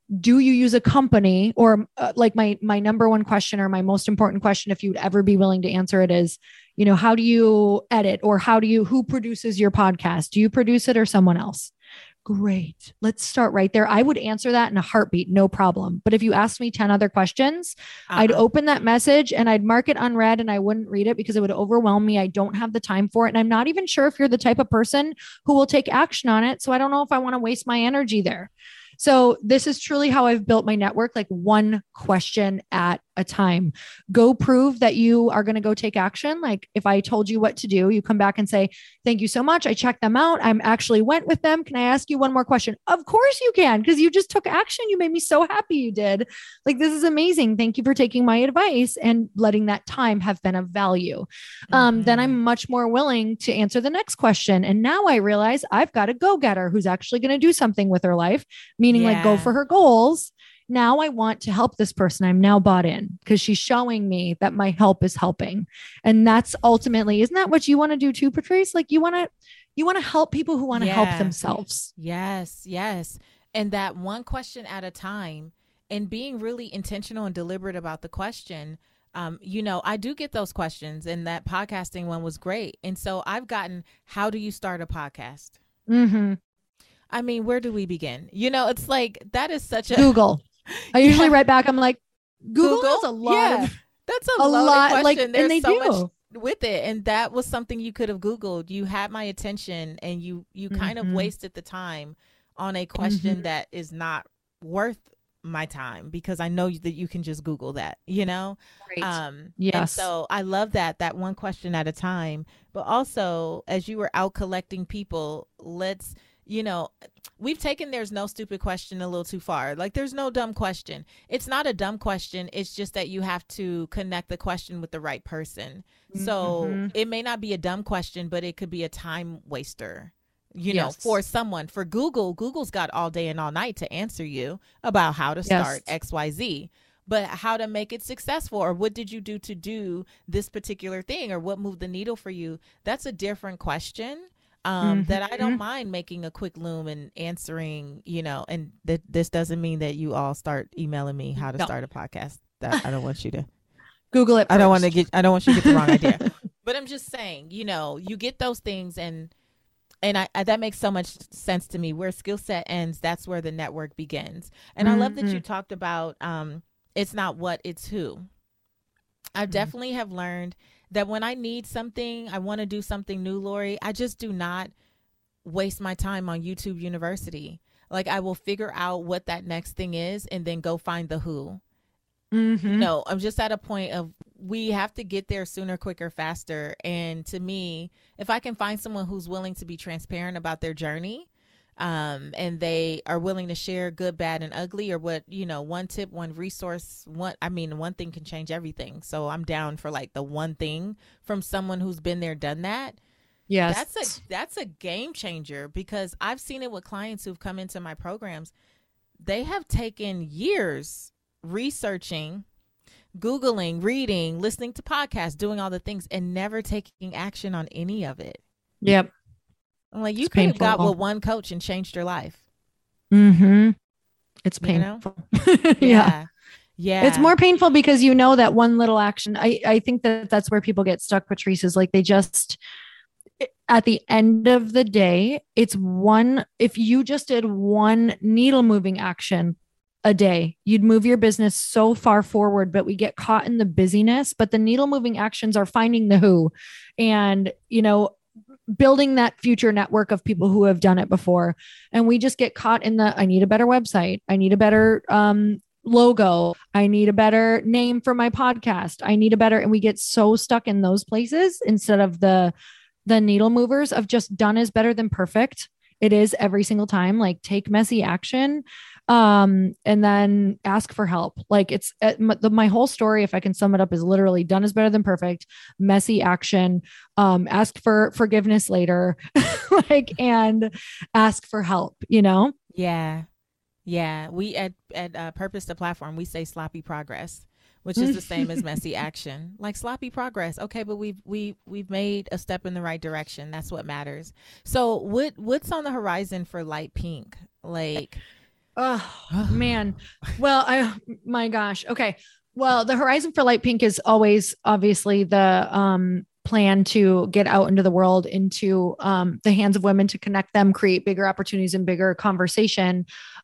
do you use a company? Or uh, like my, my number one question, or my most important question, if you'd ever be willing to answer it, is, you know, how do you edit, or how do you, who produces your podcast? Do you produce it or someone else? Great. Let's start right there. I would answer that in a heartbeat, no problem. But if you asked me ten other questions, uh-huh. I'd open that message and I'd mark it unread, and I wouldn't read it because it would overwhelm me. I don't have the time for it. And I'm not even sure if you're the type of person who will take action on it. So I don't know if I want to waste my energy there. So this is truly how I've built my network, like one question at a time. Go prove that you are going to go take action. Like if I told you what to do, you come back and say, thank you so much. I checked them out. I'm actually went with them. Can I ask you one more question? Of course you can, because you just took action. You made me so happy you did. Like, this is amazing. Thank you for taking my advice and letting that time have been of value. Mm-hmm. Um, then I'm much more willing to answer the next question. And now I realize I've got a go-getter who's actually going to do something with her life, meaning yeah. like go for her goals. Now I want to help this person. I'm now bought in because she's showing me that my help is helping. And that's ultimately, isn't that what you want to do too, Patrice? Like you want to, you want to help people who want to yeah. help themselves. Yes. Yes. And that one question at a time, and being really intentional and deliberate about the question. Um, you know, I do get those questions, and that podcasting one was great. And so I've gotten, how do you start a podcast? Mm-hmm. I mean, where do we begin? You know, it's like, that is such a Google. I yeah. usually write back. I'm like, Google, Google? has a lot yeah. of, that's a, a lot. Question. Like, There's and they so do. much with it. And that was something you could have Googled. You had my attention, and you, you mm-hmm. kind of wasted the time on a question mm-hmm. that is not worth my time, because I know that you can just Google that, you know? Right. Um, yes. And so I love that, that one question at a time, but also as you were out collecting people, let's, you know, we've taken there's no stupid question a little too far. Like, there's no dumb question. It's not a dumb question. It's just that you have to connect the question with the right person. Mm-hmm. So it may not be a dumb question, but it could be a time waster, you yes. know, for someone. For Google, Google's got all day and all night to answer you about how to start yes. X Y Z. But how to make it successful, or what did you do to do this particular thing, or what moved the needle for you? That's a different question. Um, mm-hmm. that I don't mind making a quick loom and answering, you know, and th- this doesn't mean that you all start emailing me how to no. start a podcast. That I don't want you to Google it. I don't want to get, I don't want you to get the wrong idea, but I'm just saying, you know, you get those things, and, and I, I that makes so much sense to me. Where skill set ends, that's where the network begins. And mm-hmm. I love that you talked about, um, it's not what, it's who. I mm-hmm. definitely have learned that when I need something, I want to do something new, Lori, I just do not waste my time on YouTube University. Like, I will figure out what that next thing is and then go find the who. Mm-hmm. No, I'm just at a point of, we have to get there sooner, quicker, faster. And to me, if I can find someone who's willing to be transparent about their journey, um, and they are willing to share good, bad, and ugly, or what, you know, one tip, one resource, one, I mean, one thing can change everything. So I'm down for like the one thing from someone who's been there, done that. Yes. That's a, that's a game changer, because I've seen it with clients who've come into my programs. They have taken years researching, Googling, reading, listening to podcasts, doing all the things, and never taking action on any of it. Yep. I'm like, you could have got with one coach and changed your life. Mm-hmm. It's painful. You know? yeah. yeah. Yeah. It's more painful because you know that one little action. I, I think that that's where people get stuck, Patrice, is like, they just, at the end of the day, it's one, if you just did one needle moving action a day, you'd move your business so far forward. But we get caught in the busyness. But the needle moving actions are finding the who, and, you know, building that future network of people who have done it before. And we just get caught in the, I need a better website. I need a better um, logo. I need a better name for my podcast. I need a better, and we get so stuck in those places instead of the, the needle movers of just done is better than perfect. It is every single time. Like, take messy action, um, and then ask for help. Like, it's uh, my, the, my whole story, if I can sum it up, is literally done is better than perfect, messy action, um, ask for forgiveness later, like, and ask for help, you know? Yeah. Yeah. We at, at uh, Purpose the Platform, we say sloppy progress, which is the same as messy action. Like, sloppy progress. Okay, but we've we we've made a step in the right direction. That's what matters. So what what's on the horizon for Light Pink? Like, Oh man. Well, I, my gosh. Okay. Well, the horizon for Light Pink is always obviously the, um, plan to get out into the world, into um, the hands of women, to connect them, create bigger opportunities and bigger conversation.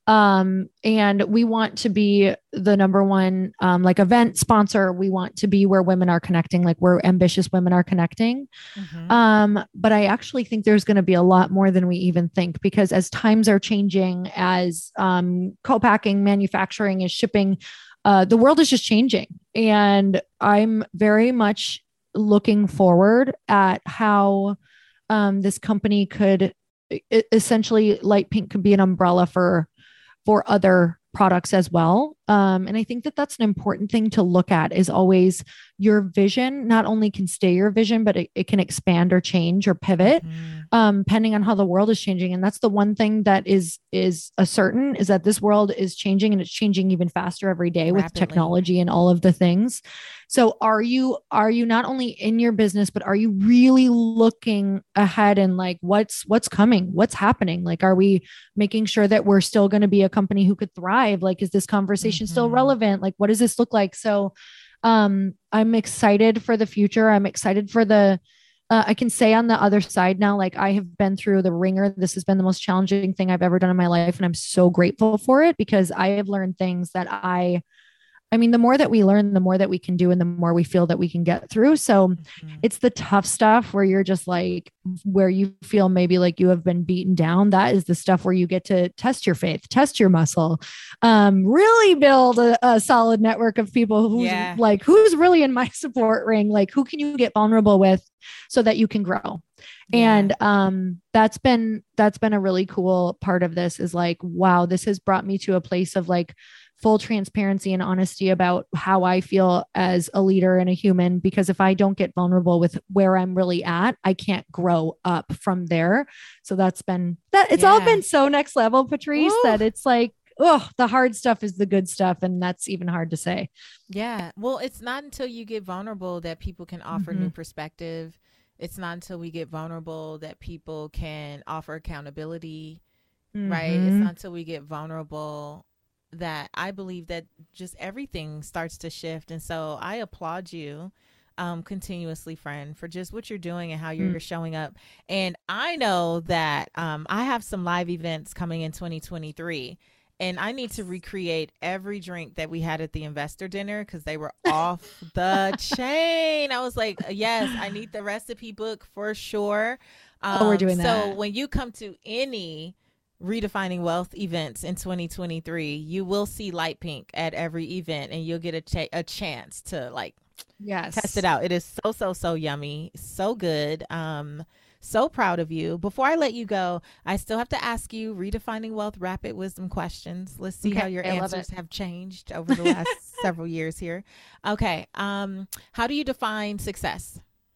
Um, and we want to be the number one um, like event sponsor. We want to be where women are connecting, like where ambitious women are connecting. Mm-hmm. Um, but I actually think there's going to be a lot more than we even think, because as times are changing, as um, co-packing, manufacturing is shipping, uh, the world is just changing. And I'm very much looking forward at how um, this company could essentially, Light Pink could be an umbrella for for other products as well. Um, and I think that that's an important thing to look at, is always your vision not only can stay your vision, but it, it can expand or change or pivot, mm-hmm. um, depending on how the world is changing. And that's the one thing that is, is a certain, is that this world is changing, and it's changing even faster every day. Rapidly. With technology and all of the things. So are you, are you not only in your business, but are you really looking ahead and like, what's, what's coming, what's happening? Like, are we making sure that we're still going to be a company who could thrive? Like, is this conversation mm-hmm. still relevant? Like, what does this look like? So, um, I'm excited for the future. I'm excited for the, uh, I can say on the other side now, like, I have been through the ringer. This has been the most challenging thing I've ever done in my life. And I'm so grateful for it, because I have learned things that I, I mean, the more that we learn, the more that we can do, and the more we feel that we can get through. So mm-hmm. it's the tough stuff where you're just like, where you feel maybe like you have been beaten down. That is the stuff where you get to test your faith, test your muscle, um, really build a, a solid network of people who's yeah. like, who's really in my support ring? Like, who can you get vulnerable with so that you can grow? Yeah. And, um, that's been, that's been a really cool part of this, is like, wow, this has brought me to a place of like full transparency and honesty about how I feel as a leader and a human, because if I don't get vulnerable with where I'm really at, I can't grow up from there. So that's been that it's yeah. all been so next level, Patrice, Ooh. That it's like, oh, the hard stuff is the good stuff. And that's even hard to say. Yeah. Well, it's not until you get vulnerable that people can offer mm-hmm. new perspective. It's not until we get vulnerable that people can offer accountability, mm-hmm. right? It's not until we get vulnerable that I believe that just everything starts to shift. And so I applaud you um, continuously, friend, for just what you're doing and how you're mm. showing up. And I know that um, I have some live events coming in twenty twenty-three, and I need to recreate every drink that we had at the investor dinner, because they were off the chain. I was like, yes, I need the recipe book for sure. Um, oh, we're doing so that. So when you come to any Redefining Wealth events in twenty twenty-three, you will see Light Pink at every event, and you'll get a, ch- a chance to like yes. test it out. It is so, so, so yummy. So good. Um, so proud of you. Before I let you go, I still have to ask you Redefining Wealth rapid wisdom questions. Let's see okay, how your I answers have changed over the last several years here. Okay. Um, how do you define success?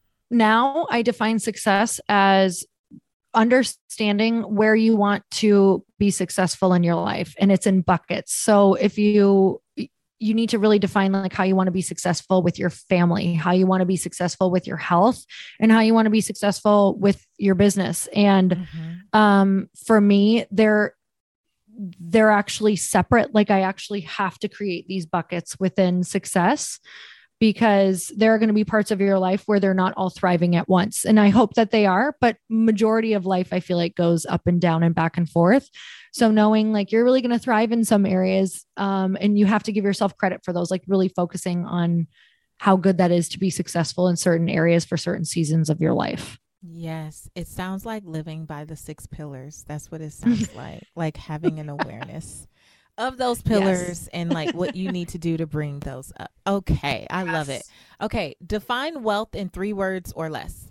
Now I define success as understanding where you want to be successful in your life, and it's in buckets. So if you you need to really define like how you want to be successful with your family, how you want to be successful with your health, and how you want to be successful with your business. And mm-hmm. um, for me, they're they're actually separate. Like, I actually have to create these buckets within success, because there are going to be parts of your life where they're not all thriving at once. And I hope that they are, but majority of life, I feel like, goes up and down and back and forth. So knowing like you're really going to thrive in some areas, um, and you have to give yourself credit for those, like really focusing on how good that is to be successful in certain areas for certain seasons of your life. Yes. It sounds like living by the six pillars. That's what it sounds like, like having an awareness of those pillars yes. and like what you need to do to bring those up. Okay. I yes. love it. Okay. Define wealth in three words or less.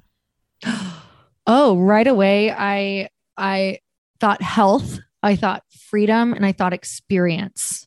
Oh, right away. I, I thought health, I thought freedom, and I thought experience.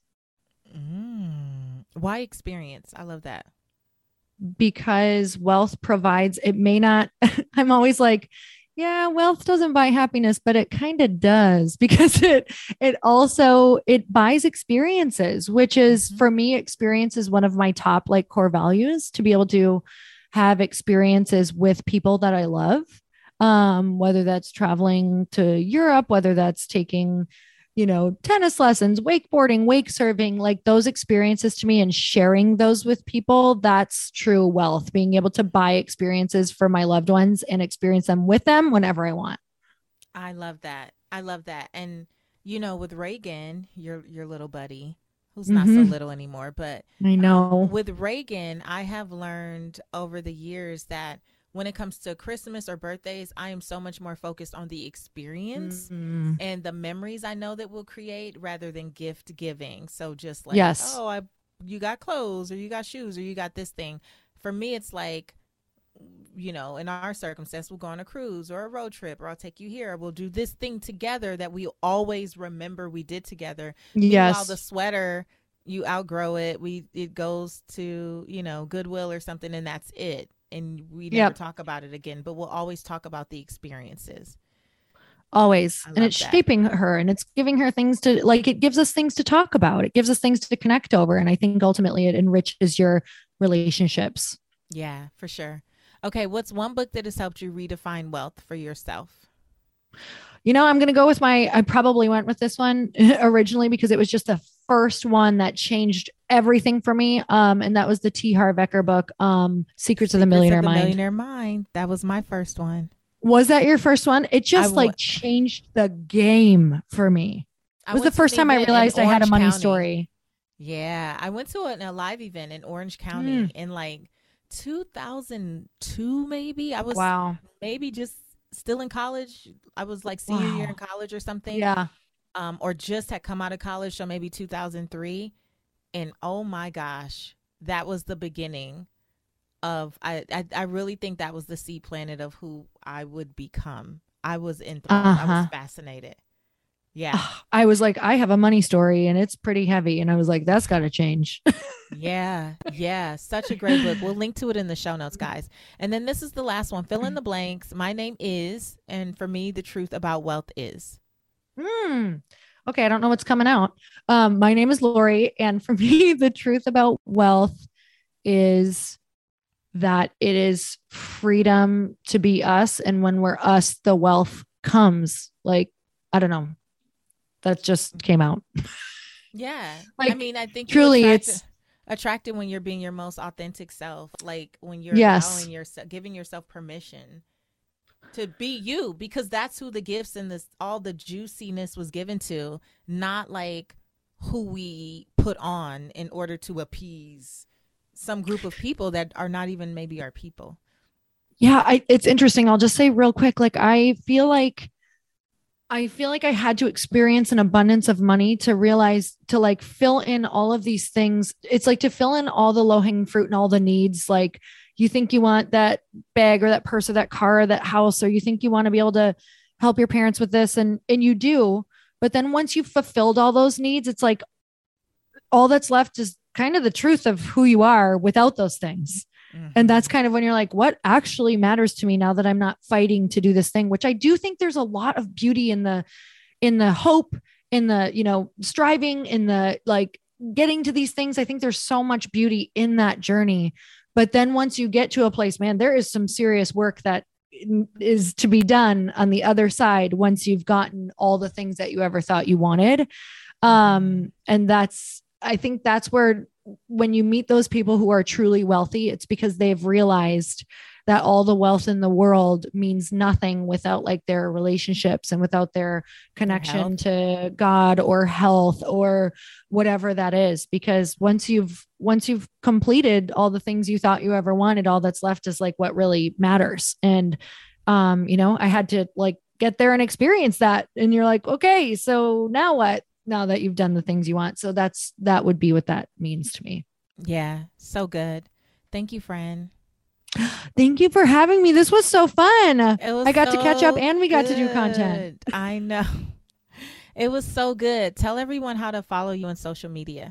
Mm. Why experience? I love that. Because wealth provides, it may not, I'm always like, yeah, wealth doesn't buy happiness, but it kind of does, because it, it also, it buys experiences, which is mm-hmm. for me, experience is one of my top like core values, to be able to have experiences with people that I love. Um, whether that's traveling to Europe, whether that's taking, you know, tennis lessons, wakeboarding, wake surfing, like those experiences to me and sharing those with people, that's true wealth, being able to buy experiences for my loved ones and experience them with them whenever I want. I love that. I love that. And, you know, with Reagan, your, your little buddy, who's not Mhm. so little anymore, but I know. um, with Reagan, I have learned over the years that when it comes to Christmas or birthdays, I am so much more focused on the experience Mhm. and the memories I know that we'll create rather than gift giving. So just like, Yes. oh, I you got clothes or you got shoes or you got this thing. For me, it's like, you know, in our circumstance, we'll go on a cruise or a road trip, or I'll take you here. We'll do this thing together that we always remember we did together. Meanwhile, Yes. the sweater, you outgrow it. We it goes to, you know, Goodwill or something, and that's it. And we never Yep. talk about it again. But we'll always talk about the experiences. Always. I And love it's that. shaping her and it's giving her things to like, it gives us things to talk about. It gives us things to connect over. And I think ultimately it enriches your relationships. Yeah, for sure. Okay, what's one book that has helped you redefine wealth for yourself? You know, I'm going to go with my, I probably went with this one originally because it was just the first one that changed everything for me. Um, and that was the T. Harv Eker book, um, Secrets of the Secrets Millionaire of the Mind. Millionaire Mind. That was my first one. Was that your first one? It just I like wa- changed the game for me. I It was the went to first an time I event in realized I had a Orange money County. story. Yeah, I went to a, a live event in Orange County Mm. in like two thousand two, maybe. I was Wow. maybe just still in college. I was like senior year Wow. in college or something. Yeah. Um, or just had come out of college, so maybe two thousand three. And oh my gosh, that was the beginning of I, I I really think that was the seed planted of who I would become. I was enthralled. I was Uh-huh. fascinated. Yeah. Ah, I was like, I have a money story and it's pretty heavy. And I was like, that's got to change. Yeah, yeah, such a great book. We'll link to it in the show notes, guys. And then this is the last one. Fill in the blanks. My name is, and for me, the truth about wealth is. Hmm. Okay. I don't know what's coming out. Um, my name is Lori. And for me, the truth about wealth is that it is freedom to be us. And when we're us, the wealth comes. Like, I don't know. That just came out. Yeah, I Like, mean, I think truly, you attract, it's- attracted when you're being your most authentic self, like when you're Yes. allowing yourself, giving yourself permission to be you, because that's who the gifts and this all the juiciness was given to, not like who we put on in order to appease some group of people that are not even maybe our people. Yeah, I, it's interesting. I'll just say real quick, like I feel like I feel like I had to experience an abundance of money to realize to like fill in all of these things. It's like to fill in all the low-hanging fruit and all the needs. Like you think you want that bag or that purse or that car or that house, or you think you want to be able to help your parents with this, and and you do. But then once you've fulfilled all those needs, it's like all that's left is kind of the truth of who you are without those things. And that's kind of when you're like, what actually matters to me now that I'm not fighting to do this thing, which I do think there's a lot of beauty in the, in the hope, in the, you know, striving, in the, like getting to these things. I think there's so much beauty in that journey. But then once you get to a place, man, there is some serious work that is to be done on the other side once you've gotten all the things that you ever thought you wanted. Um, and that's, I think that's where when you meet those people who are truly wealthy, it's because they've realized that all the wealth in the world means nothing without like their relationships and without their connection to God or health or whatever that is. Because once you've, once you've completed all the things you thought you ever wanted, all that's left is like what really matters. And, um, you know, I had to like get there and experience that. And you're like, okay, so now what? Now that you've done the things you want. So that's, that would be what that means to me. Yeah. So good. Thank you, friend. Thank you for having me. This was so fun. It was I got to catch up so and we got to do content. good. I know. It was so good. Tell everyone how to follow you on social media.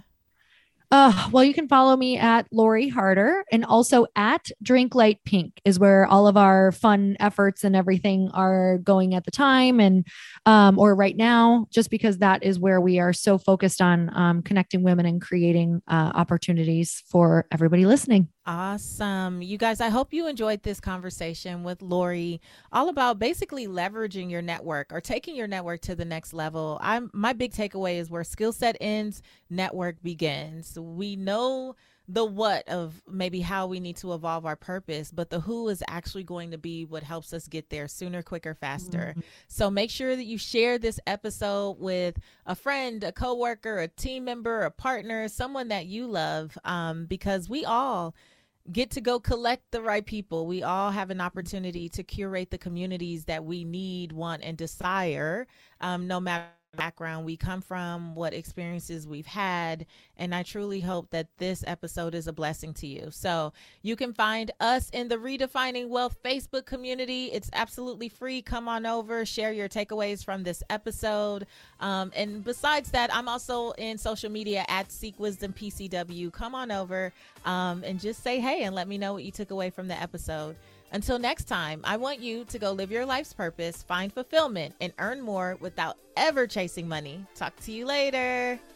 Uh, well, you can follow me at Lori Harder, and also at Drink Light Pink is where all of our fun efforts and everything are going at the time. And, um, or right now, just because that is where we are so focused on, um, connecting women and creating, uh, opportunities for everybody listening. Awesome. You guys, I hope you enjoyed this conversation with Lori, all about basically leveraging your network or taking your network to the next level. I'm my big takeaway is where skill set ends, network begins. We know the what of maybe how we need to evolve our purpose, but the who is actually going to be what helps us get there sooner, quicker, faster. Mm-hmm. So make sure that you share this episode with a friend, a coworker, a team member, a partner, someone that you love, um, because we all get to go collect the right people. We all have an opportunity to curate the communities that we need, want, and desire, um, no matter background we come from, what experiences we've had. And I truly hope that this episode is a blessing to you. So you can find us in the Redefining Wealth Facebook community. It's absolutely free. Come on over, share your takeaways from this episode. Um, and besides that, I'm also in social media at Seek Wisdom P C W. Come on over um, and just say hey and let me know what you took away from the episode. Until next time, I want you to go live your life's purpose, find fulfillment, and earn more without ever chasing money. Talk to you later.